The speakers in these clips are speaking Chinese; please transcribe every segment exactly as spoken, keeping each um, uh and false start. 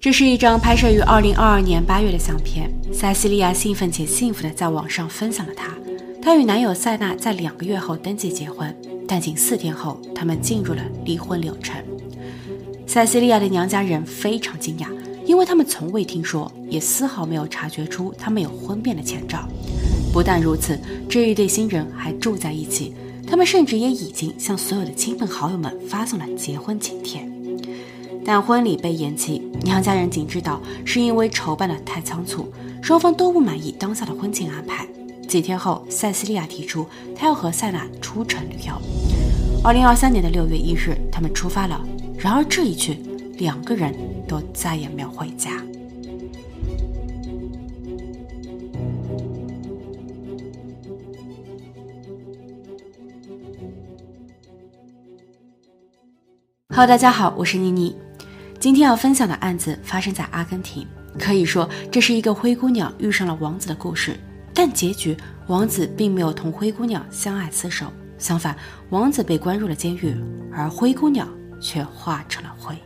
这是一张拍摄于二零二二年八月的相片，塞西利亚兴奋且幸福地在网上分享了她。她与男友塞纳在两个月后登记结婚，但仅四天后，他们进入了离婚流程。塞西利亚的娘家人非常惊讶，因为他们从未听说，也丝毫没有察觉出他们有婚变的前兆。不但如此，这一对新人还住在一起，他们甚至也已经向所有的亲朋好友们发送了结婚请帖。但婚礼被延期，娘家人仅知道是因为筹办得太仓促，双方都不满意当下的婚庆安排。几天后，塞西利亚提出她要和塞纳出城旅游。二零二三年的六月一日，他们出发了。然而这一去，两个人都再也没有回家。Hello， 大家好，我是妮妮。今天要分享的案子发生在阿根廷，可以说这是一个灰姑娘遇上了王子的故事。但结局，王子并没有同灰姑娘相爱厮守，相反，王子被关入了监狱，而灰姑娘却化成了灰。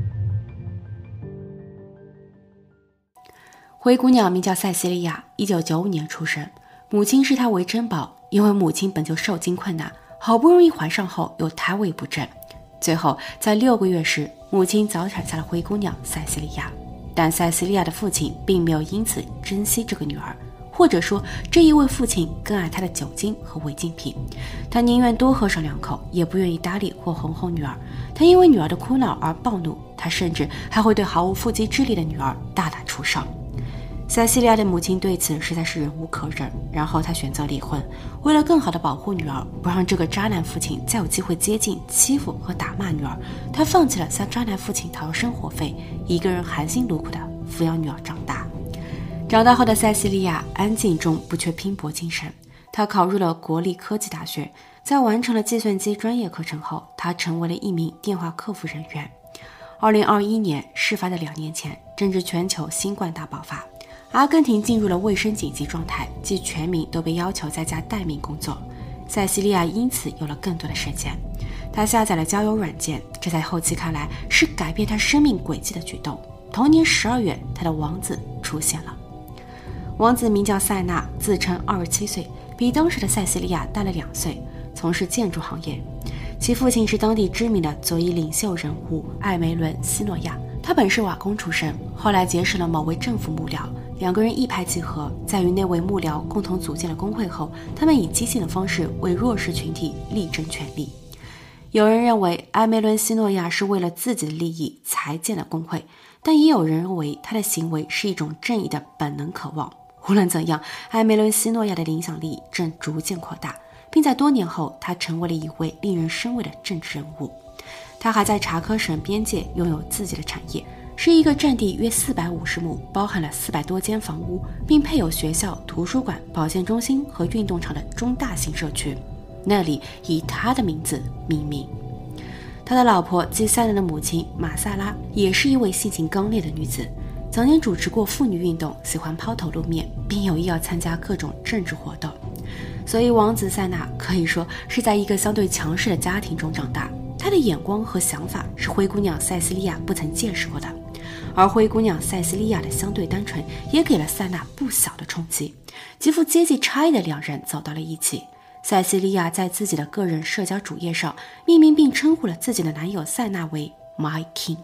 灰姑娘名叫塞西利亚，一九九五年出生，母亲视她为珍宝，因为母亲本就受精困难，好不容易怀上后又胎位不正。最后在六个月时，母亲早产下了灰姑娘塞西利亚。但塞西利亚的父亲并没有因此珍惜这个女儿，或者说这一位父亲更爱她的酒精和违禁品，他宁愿多喝上两口，也不愿意搭理或哄哄女儿。他因为女儿的哭闹而暴怒，他甚至还会对毫无腹肌之力的女儿大打出手。塞西利亚的母亲对此实在是忍无可忍，然后她选择离婚。为了更好地保护女儿，不让这个渣男父亲再有机会接近、欺负和打骂女儿，她放弃了向渣男父亲讨要生活费，一个人含辛茹苦地抚养女儿长大。长大后的塞西利亚安静中不缺拼搏精神，她考入了国立科技大学，在完成了计算机专业课程后，她成为了一名电话客服人员。二零二一年，事发的两年前，正值全球新冠大爆发，阿根廷进入了卫生紧急状态，即全民都被要求在家待命工作。塞西利亚因此有了更多的时间，她下载了交友软件，这在后期看来是改变她生命轨迹的举动。同年十二月，她的王子出现了。王子名叫塞纳，自称二十七岁，比当时的塞西利亚大了两岁，从事建筑行业。其父亲是当地知名的左翼领袖人物艾梅伦·西诺亚，他本是瓦工出身，后来结识了某位政府幕僚，两个人一拍即合，在与那位幕僚共同组建了工会后，他们以激进的方式为弱势群体力争权利。有人认为艾梅伦·西诺亚是为了自己的利益才建了工会，但也有人认为他的行为是一种正义的本能渴望。无论怎样，艾梅伦·西诺亚的影响力正逐渐扩大，并在多年后，他成为了一位令人生畏的政治人物。他还在查科省边界拥有自己的产业，是一个占地约四百五十亩，包含了四百多间房屋，并配有学校、图书馆、保健中心和运动场的中大型社区。那里以他的名字命名。他的老婆即塞纳的母亲马萨拉也是一位性情刚烈的女子，早年主持过妇女运动，喜欢抛头露面，并有意要参加各种政治活动。所以王子塞纳可以说是在一个相对强势的家庭中长大，他的眼光和想法是灰姑娘塞西利亚不曾见识过的。而灰姑娘塞西利亚的相对单纯也给了塞纳不小的冲击，极富阶级差异的两人走到了一起。塞西利亚在自己的个人社交主页上命名并称呼了自己的男友塞纳为 My King。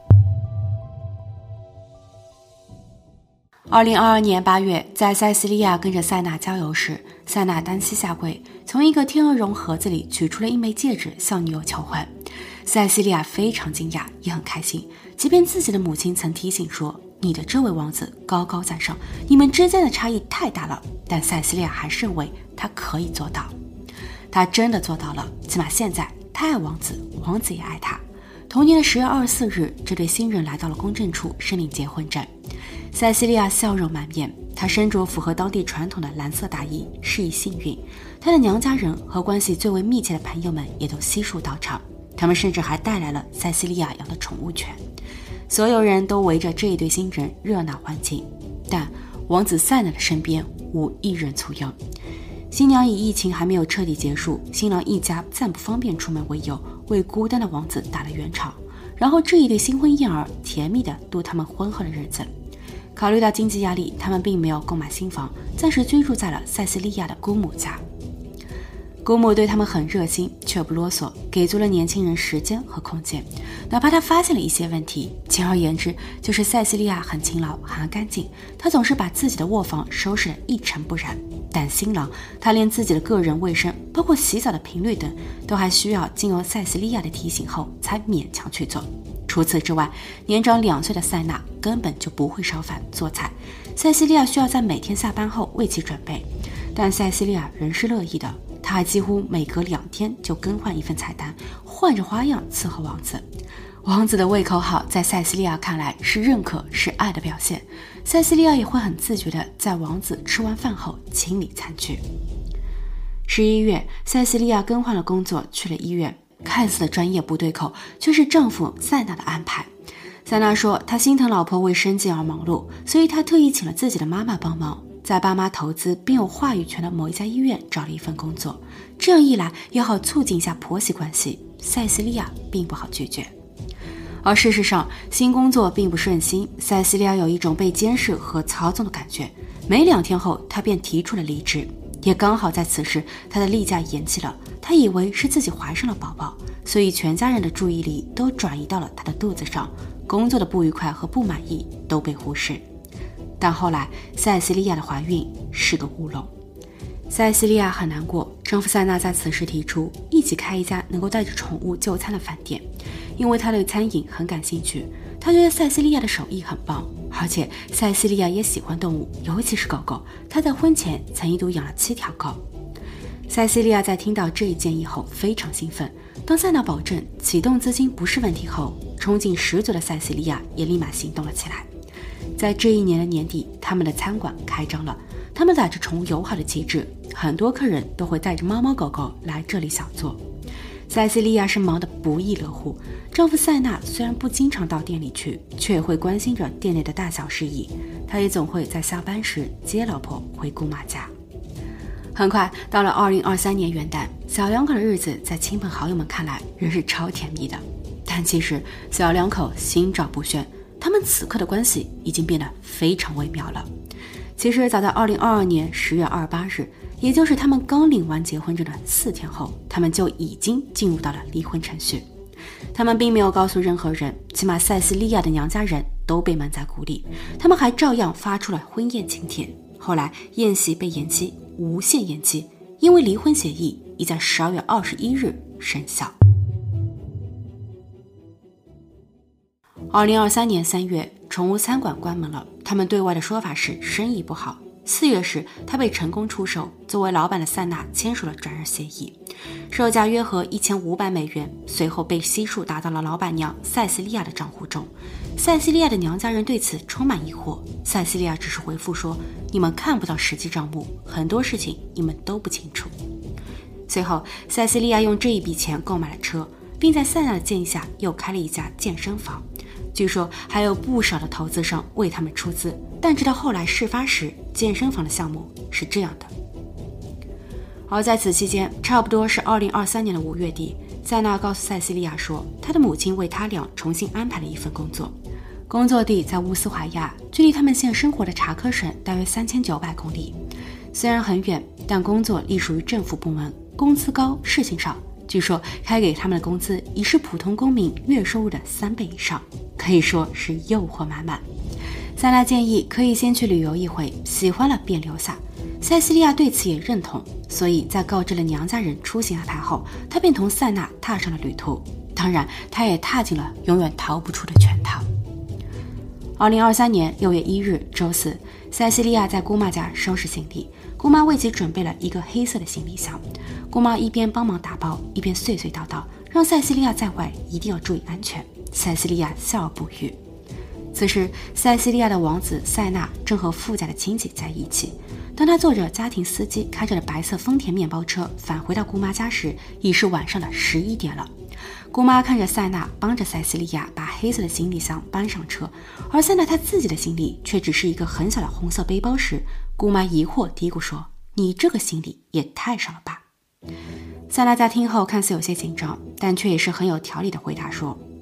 二零二二年八月，在塞西利亚跟着塞纳郊游时，塞纳单膝下跪，从一个天鹅绒盒子里取出了一枚戒指，向女友求婚。塞西利亚非常惊讶，也很开心，即便自己的母亲曾提醒说，你的这位王子高高在上，你们之间的差异太大了，但塞西利亚还是认为他可以做到。他真的做到了，起码现在他爱王子，王子也爱他。同年的十月二十四日，这对新人来到了公证处申领结婚证。塞西利亚笑容满面，她身着符合当地传统的蓝色大衣，示意幸运。她的娘家人和关系最为密切的朋友们也都悉数到场，他们甚至还带来了塞西利亚养的宠物犬。所有人都围着这一对新人热闹欢庆，但王子塞纳的身边无一人簇拥。新娘以疫情还没有彻底结束，新郎一家暂不方便出门为由，为孤单的王子打了圆场。 然后这一对新婚燕尔甜蜜地度他们婚后的日子。考虑到经济压力，他们并没有购买新房，暂时居住在了塞西利亚的姑母家。姑母对他们很热心，却不啰嗦，给足了年轻人时间和空间，哪怕他发现了一些问题。简而言之，就是塞西利亚很勤劳，很干净，她总是把自己的卧房收拾得一尘不染。但新郎，他连自己的个人卫生，包括洗澡的频率等，都还需要经由塞西利亚的提醒后才勉强去做。除此之外，年长两岁的塞纳根本就不会烧饭做菜，塞西利亚需要在每天下班后为其准备。但塞西利亚仍是乐意的，他还几乎每隔两天就更换一份菜单，换着花样伺候王子。王子的胃口好，在塞西利亚看来是认可，是爱的表现。塞西利亚也会很自觉地在王子吃完饭后清理餐具。十一月，塞西利亚更换了工作，去了医院。看似的专业不对口，却是丈夫塞纳的安排。塞纳说，他心疼老婆为生计而忙碌，所以他特意请了自己的妈妈帮忙，在爸妈投资并有话语权的某一家医院找了一份工作。这样一来，也好促进一下婆媳关系。塞西利亚并不好拒绝。而事实上，新工作并不顺心，塞西利亚有一种被监视和操纵的感觉。没两天后，她便提出了离职。也刚好在此时，她的例假延期了。她以为是自己怀上了宝宝，所以全家人的注意力都转移到了她的肚子上，工作的不愉快和不满意都被忽视。但后来，塞西利亚的怀孕是个乌龙。塞西利亚很难过，丈夫塞纳在此时提出一起开一家能够带着宠物就餐的饭店，因为他对餐饮很感兴趣。他觉得塞西利亚的手艺很棒，而且塞西利亚也喜欢动物，尤其是狗狗。他在婚前曾一度养了七条狗。塞西利亚在听到这一建议后非常兴奋。当塞纳保证启动资金不是问题后，冲劲十足的塞西利亚也立马行动了起来。在这一年的年底，他们的餐馆开张了。他们打着宠物友好的旗帜，很多客人都会带着猫猫狗狗来这里小坐。塞西利亚是忙得不亦乐乎，丈夫塞纳虽然不经常到店里去，却也会关心着店内的大小事宜。他也总会在下班时接老婆回姑妈家。很快到了二零二三年元旦，小两口的日子在亲朋好友们看来仍是超甜蜜的。但其实小两口心照不宣，他们此刻的关系已经变得非常微妙了。其实早在二零二二年十月二十八日，也就是他们刚领完结婚证的四天后，他们就已经进入到了离婚程序。他们并没有告诉任何人，起码塞西利亚的娘家人都被蒙在鼓里。他们还照样发出了婚宴请帖。后来宴席被延期，无限延期，因为离婚协议已在十二月二十一日生效。二零二三年三月，宠物餐馆关门了。他们对外的说法是生意不好。四月时，他被成功出售，作为老板的塞纳签署了转让协议，售价约合一千五百美元，随后被悉数打到了老板娘塞西利亚的账户中。塞西利亚的娘家人对此充满疑惑，塞西利亚只是回复说：“你们看不到实际账目，很多事情你们都不清楚。”随后，塞西利亚用这一笔钱购买了车，并在塞纳的建议下又开了一家健身房。据说还有不少的投资商为他们出资，但直到后来事发时，健身房的项目是这样的。而在此期间，差不多是二零二三年的五月底，塞纳告诉塞西利亚说，他的母亲为他俩重新安排了一份工作，工作地在乌斯怀亚，距离他们现生活的查科省大约三千九百公里。虽然很远，但工作隶属于政府部门，工资高，事情少。据说开给他们的工资已是普通公民月收入的三倍以上，可以说是诱惑满满。塞纳建议可以先去旅游一回，喜欢了便留下。塞西利亚对此也认同，所以在告知了娘家人出行安排后，他便同塞纳踏上了旅途。当然，他也踏进了永远逃不出的圈套。二零二三年六月一日周四，塞西利亚在姑妈家收拾行李，姑妈为其准备了一个黑色的行李箱。姑妈一边帮忙打包，一边碎碎叨叨，让塞西利亚在外一定要注意安全。塞西利亚笑而不语。此时，塞西利亚的王子塞纳正和富家的亲戚在一起。当他坐着家庭司机开着的白色丰田面包车返回到姑妈家时，已是晚上的十一点了。姑妈看着塞纳帮着塞西利亚把黑色的行李箱搬上车，而塞纳他自己的行李却只是一个很小的红色背包时，姑妈疑惑嘀咕说：“你这个行李也太少了吧？”塞纳在听后看似有些紧张，但却也是很有条理的回答说：“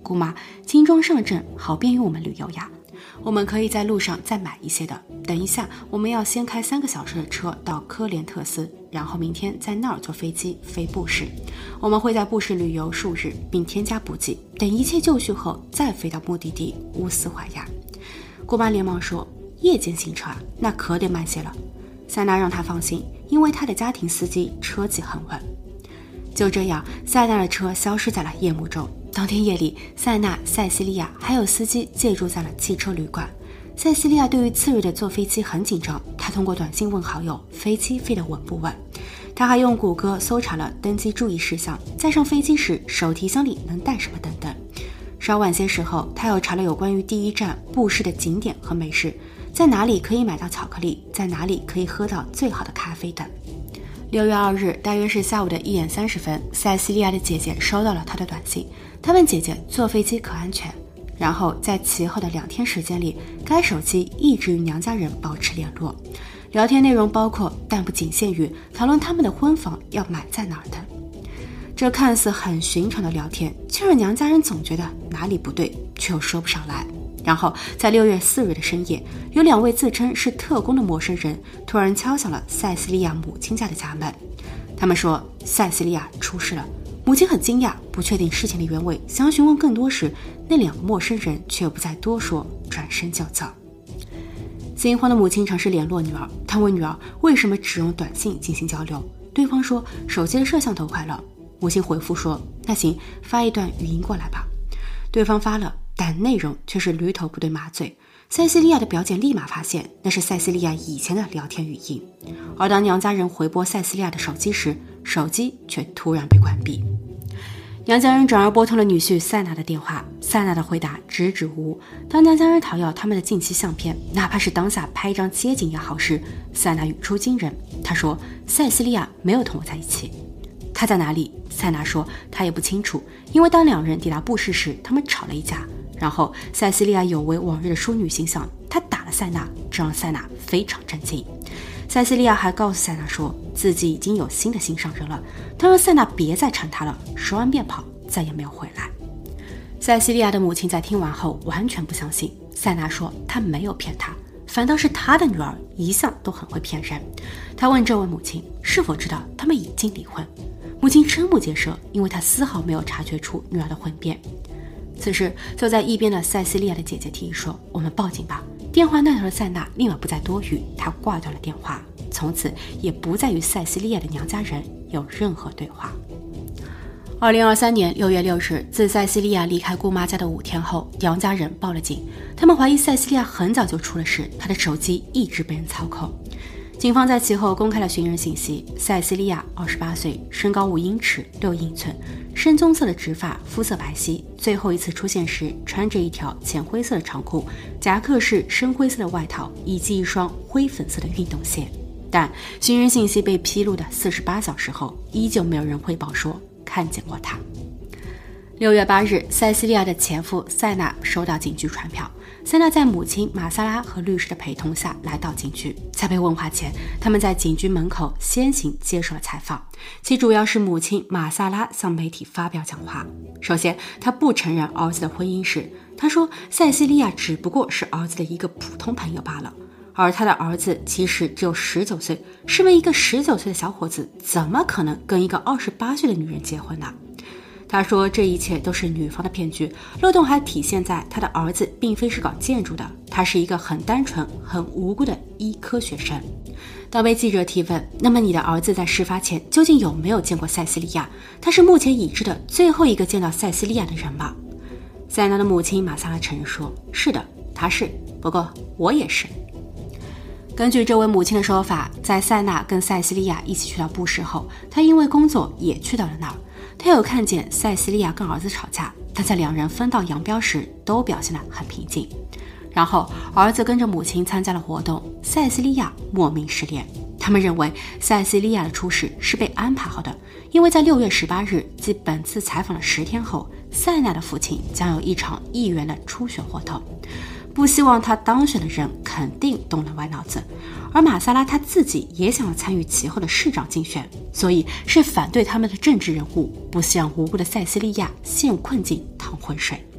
姑妈，精装上阵，好便于我们旅游呀。我们可以在路上再买一些的。等一下，我们要先开三个小时的车到科连特斯，然后明天在那儿坐飞机飞布什。我们会在布什旅游数日，并添加补给。等一切就绪后，再飞到目的地乌斯怀亚。姑妈连忙说：“夜间行车啊，那可得慢些了。”塞纳让他放心，因为他的家庭司机车技很稳。就这样，塞纳的车消失在了夜幕中。当天夜里，塞纳、塞西利亚还有司机借住在了汽车旅馆。塞西利亚对于次日的坐飞机很紧张，她通过短信问好友飞机飞得稳不稳。她还用谷歌搜查了登机注意事项，在上飞机时手提箱里能带什么等等。稍晚些时候，她又查了有关于第一站布什的景点和美食，在哪里可以买到巧克力，在哪里可以喝到最好的咖啡等。六月二日，大约是下午的一点三十分，塞西利亚的姐姐收到了她的短信，她问姐姐坐飞机可安全。然后在其后的两天时间里，该手机一直与娘家人保持联络，聊天内容包括但不仅限于讨论他们的婚房要买在哪儿等。这看似很寻常的聊天，却让娘家人总觉得哪里不对，却又说不上来。然后在六月四日的深夜，有两位自称是特工的陌生人突然敲响了塞西利亚母亲家的家门。他们说塞西利亚出事了。母亲很惊讶，不确定事情的原委，想要询问更多时，那两个陌生人却又不再多说，转身就走。惊慌的母亲尝试联络女儿，她问女儿为什么只用短信进行交流，对方说手机的摄像头坏了。母亲回复说那行，发一段语音过来吧。对方发了，但内容却是驴头不对马嘴。塞西利亚的表姐立马发现那是塞西利亚以前的聊天语音，而当娘家人回拨塞西利亚的手机时，手机却突然被关闭。娘家人转而拨通了女婿塞纳的电话，塞纳的回答支支吾吾。当娘家人讨要他们的近期相片，哪怕是当下拍一张街景也好时，塞纳语出惊人，他说塞西利亚没有同我在一起。他在哪里？塞纳说他也不清楚，因为当两人抵达布什时，他们吵了一架。然后塞西利亚有违往日的淑女形象，她打了塞纳，这让塞纳非常震惊。塞西利亚还告诉塞纳说自己已经有新的心上人了，他让塞纳别再缠他了，说完便跑，再也没有回来。塞西利亚的母亲在听完后完全不相信，塞纳说他没有骗她，反倒是他的女儿一向都很会骗人。他问这位母亲是否知道他们已经离婚，母亲瞠目结舌，因为她丝毫没有察觉出女儿的婚变。此时坐在一边的塞西利亚的姐姐提议说我们报警吧。电话那头的塞纳立马不再多语，他挂掉了电话，从此也不再与塞西利亚的娘家人有任何对话。二零二三年六月六日，自塞西利亚离开姑妈家的五天后，娘家人报了警，他们怀疑塞西利亚很早就出了事，她的手机一直被人操控。警方在其后公开了寻人信息，塞西利亚二十八岁，身高五英尺六英寸，深棕色的直发，肤色白皙，最后一次出现时穿着一条浅灰色的长裤，夹克是深灰色的外套，以及一双灰粉色的运动鞋。但寻人信息被披露的四十八小时后，依旧没有人汇报说看见过他。六月八日，塞西利亚的前夫塞纳收到警局传票。塞纳在母亲马萨拉和律师的陪同下来到警局，在被问话前，他们在警局门口先行接受了采访，其主要是母亲马萨拉向媒体发表讲话。首先，他不承认儿子的婚姻史，他说塞西利亚只不过是儿子的一个普通朋友罢了，而他的儿子其实只有十九岁，身为一个十九岁的小伙子，怎么可能跟一个二十八岁的女人结婚呢？他说这一切都是女方的骗局，漏洞还体现在他的儿子并非是搞建筑的，他是一个很单纯很无辜的医科学生。当被记者提问那么你的儿子在事发前究竟有没有见过塞西利亚，他是目前已知的最后一个见到塞西利亚的人吗？塞纳的母亲马萨拉承认说是的，他是，不过我也是。根据这位母亲的说法，在塞纳跟塞西利亚一起去到布什后，他因为工作也去到了那儿。他有看见塞西利亚跟儿子吵架，但在两人分道扬镳时都表现得很平静。然后儿子跟着母亲参加了活动，塞西利亚莫名失联。他们认为塞西利亚的出事是被安排好的，因为在六月十八日，即本次采访的十天后，塞纳的父亲将有一场议员的初选活动，不希望他当选的人肯定动了歪脑子，而马萨拉他自己也想要参与其后的市长竞选，所以是反对他们的政治人物，不希望无辜的塞西利亚陷入困境趟浑水。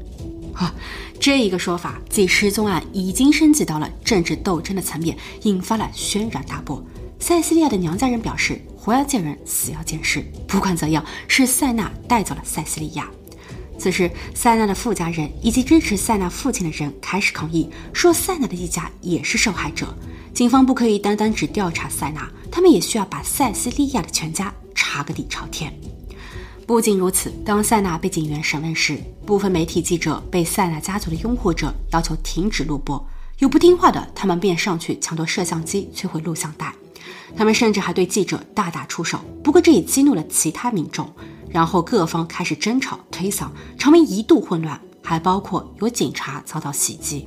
啊，这一个说法，继失踪案已经升级到了政治斗争的层面，引发了轩然大波。塞西利亚的娘家人表示，活要见人，死要见尸。不管怎样，是塞纳带走了塞西利亚。此时，塞纳的父家人以及支持塞纳父亲的人开始抗议，说塞纳的一家也是受害者。警方不可以单单只调查塞纳，他们也需要把塞西利亚的全家查个底朝天。不仅如此，当塞纳被警员审问时，部分媒体记者被塞纳家族的拥护者要求停止录播，有不听话的，他们便上去抢夺摄像机，摧毁录像带。他们甚至还对记者大打出手，不过这也激怒了其他民众，然后各方开始争吵推搡，场面一度混乱，还包括有警察遭到袭击。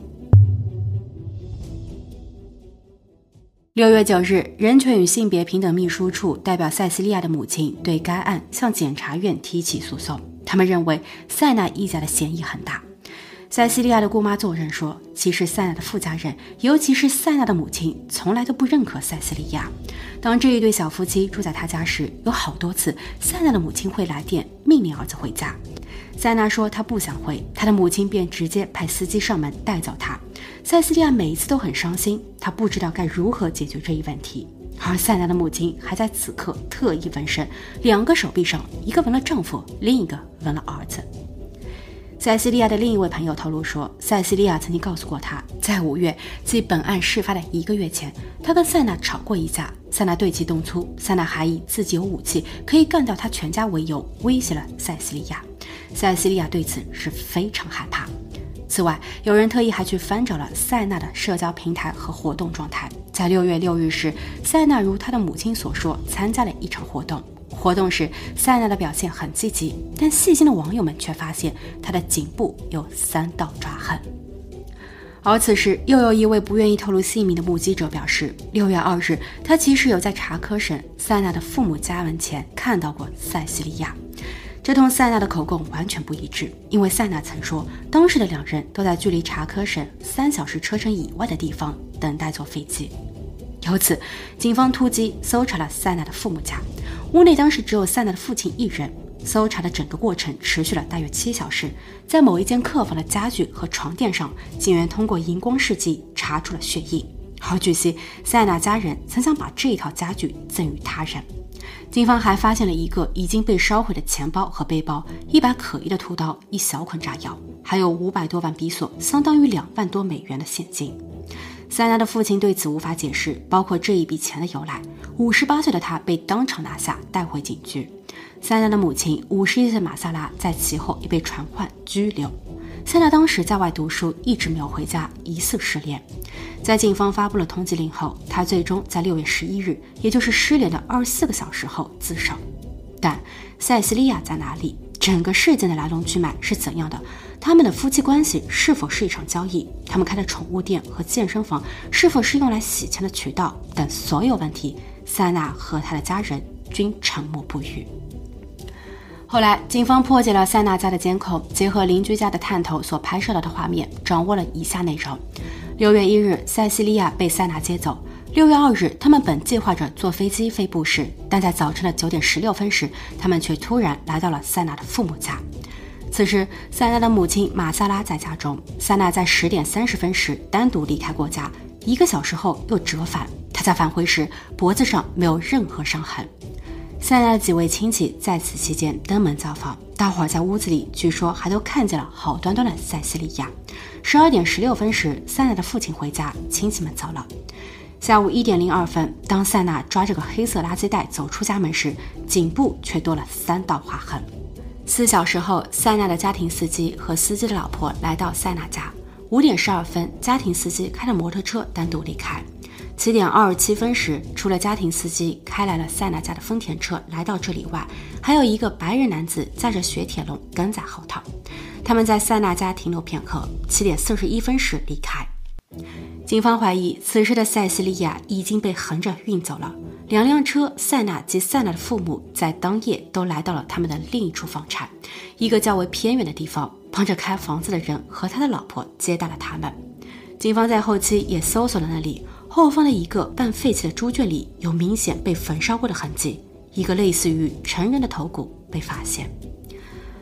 六月九日，人权与性别平等秘书处代表塞西利亚的母亲对该案向检察院提起诉讼，他们认为塞纳一家的嫌疑很大。塞西利亚的姑妈作证说，其实塞纳的父家人，尤其是塞纳的母亲，从来都不认可塞西利亚。当这一对小夫妻住在他家时，有好多次塞纳的母亲会来电命令儿子回家。塞纳说他不想回，他的母亲便直接派司机上门带走他。塞西利亚每一次都很伤心，他不知道该如何解决这一问题。而塞纳的母亲还在此刻特意纹身，两个手臂上一个纹了丈夫，另一个纹了儿子。塞西利亚的另一位朋友透露说，塞西利亚曾经告诉过他，在五月，即本案事发的一个月前，他跟塞纳吵过一架，塞纳对其动粗，塞纳还以自己有武器可以干掉他全家为由，威胁了塞西利亚。塞西利亚对此是非常害怕。此外，有人特意还去翻找了塞纳的社交平台和活动状态。在六月六日时，塞纳如他的母亲所说，参加了一场活动。活动时，塞纳的表现很积极，但细心的网友们却发现他的颈部有三道抓痕。而此时，又有一位不愿意透露姓名的目击者表示，六月二日，他其实有在查科省塞纳的父母家门前看到过塞西利亚。这同塞纳的口供完全不一致，因为塞纳曾说，当时的两人都在距离查科省三小时车程以外的地方等待坐飞机。由此，警方突击搜查了塞纳的父母家，屋内当时只有塞纳的父亲一人。搜查的整个过程持续了大约七小时，在某一间客房的家具和床垫上，警员通过荧光试剂查出了血印。而据悉，塞纳家人曾想把这一套家具赠予他人。警方还发现了一个已经被烧毁的钱包和背包，一把可疑的屠刀，一小捆炸药，还有五百多万比索，相当于两万多美元的现金。塞纳的父亲对此无法解释，包括这一笔钱的由来。五十八岁的他被当场拿下，带回警局。塞纳的母亲五十一岁的马萨拉在其后也被传唤拘留。塞纳当时在外读书，一直没有回家，疑似失联。在警方发布了通缉令后，他最终在六月十一日，也就是失联的二十四个小时后自首。但塞西利亚在哪里？整个事件的来龙去脉是怎样的？他们的夫妻关系是否是一场交易？他们开的宠物店和健身房是否是用来洗钱的渠道？等所有问题，塞纳和他的家人均沉默不语。后来，警方破解了塞纳家的监控，结合邻居家的探头所拍摄到的画面，掌握了以下内容。六月一日，塞西利亚被塞纳接走。六月二日，他们本计划着坐飞机飞布什，但在早晨的九点十六分时，他们却突然来到了塞纳的父母家。此时，塞纳的母亲马萨拉在家中。塞纳在十点三十分时单独离开过家，一个小时后又折返。他在返回时，脖子上没有任何伤痕。塞纳的几位亲戚在此期间登门造访，大伙儿在屋子里据说还都看见了好端端的塞西利亚。十二点十六分时，塞纳的父亲回家，亲戚们走了。下午一点零二分，当塞纳抓着个黑色垃圾袋走出家门时，颈部却多了三道划痕。四小时后，塞纳的家庭司机和司机的老婆来到塞纳家。五点十二分，家庭司机开着摩托车单独离开。七点二十七分时，除了家庭司机开来了塞纳家的丰田车来到这里外，还有一个白人男子载着雪铁龙跟在后头。他们在塞纳家停留片刻，七点四十一分时离开。警方怀疑此时的塞西利亚已经被横着运走了。两辆车，塞纳及塞纳的父母在当夜都来到了他们的另一处房产，一个较为偏远的地方。帮着开房子的人和他的老婆接待了他们。警方在后期也搜索了那里，后方的一个半废弃的猪圈里有明显被焚烧过的痕迹，一个类似于成人的头骨被发现。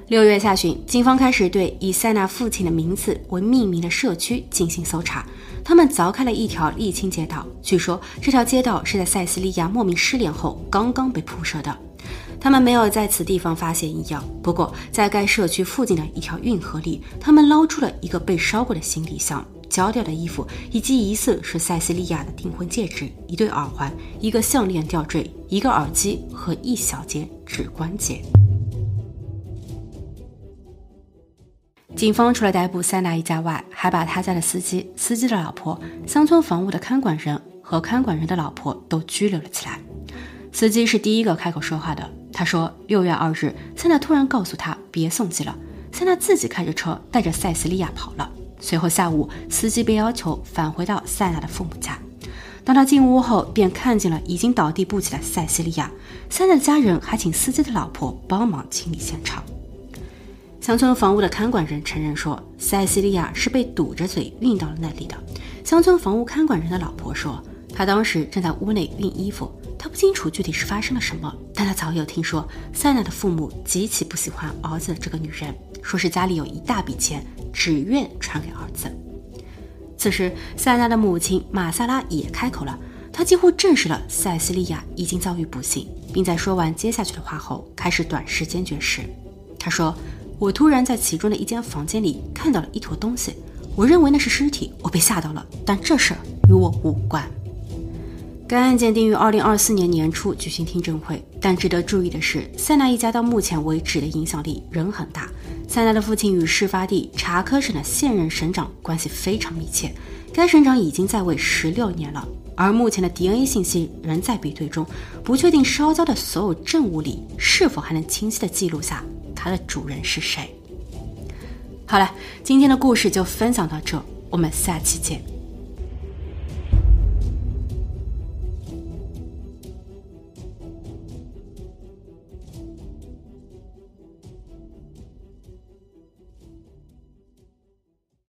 六月下旬，警方开始对以塞纳父亲的名字为命名的社区进行搜查。他们凿开了一条沥青街道，据说这条街道是在塞西利亚莫名失联后刚刚被铺设的。他们没有在此地方发现异样，不过在该社区附近的一条运河里，他们捞出了一个被烧过的行李箱、焦掉的衣服，以及疑似是塞西利亚的订婚戒指、一对耳环、一个项链吊坠、一个耳机和一小节指关节。警方除了逮捕塞纳一家外，还把他家的司机、司机的老婆、乡村房屋的看管人和看管人的老婆都拘留了起来。司机是第一个开口说话的，他说六月二日，塞纳突然告诉他别送机了，塞纳自己开着车带着塞西利亚跑了。随后下午，司机被要求返回到塞纳的父母家。当他进屋后，便看见了已经倒地不起的塞西利亚。塞纳的家人还请司机的老婆帮忙清理现场。乡村房屋的看管人承认说，塞西利亚是被堵着嘴运到了那里的。乡村房屋看管人的老婆说，他当时正在屋内熨衣服，他不清楚具体是发生了什么，但他早有听说塞纳的父母极其不喜欢儿子这个女人，说是家里有一大笔钱，只愿传给儿子。此时，塞纳的母亲马萨拉也开口了，她几乎证实了塞西利亚已经遭遇不幸，并在说完接下去的话后，开始短时间绝食。她说，我突然在其中的一间房间里看到了一坨东西，我认为那是尸体，我被吓到了，但这事儿与我无关。该案件定于二零二四年年初举行听证会，但值得注意的是，塞纳一家到目前为止的影响力仍很大。塞纳的父亲与事发地查科省的现任省长关系非常密切，该省长已经在位十六年了，而目前的 D N A 信息仍在比对中，不确定烧焦的所有证物里是否还能清晰地记录下它的主人是谁。好了，今天的故事就分享到这，我们下期见。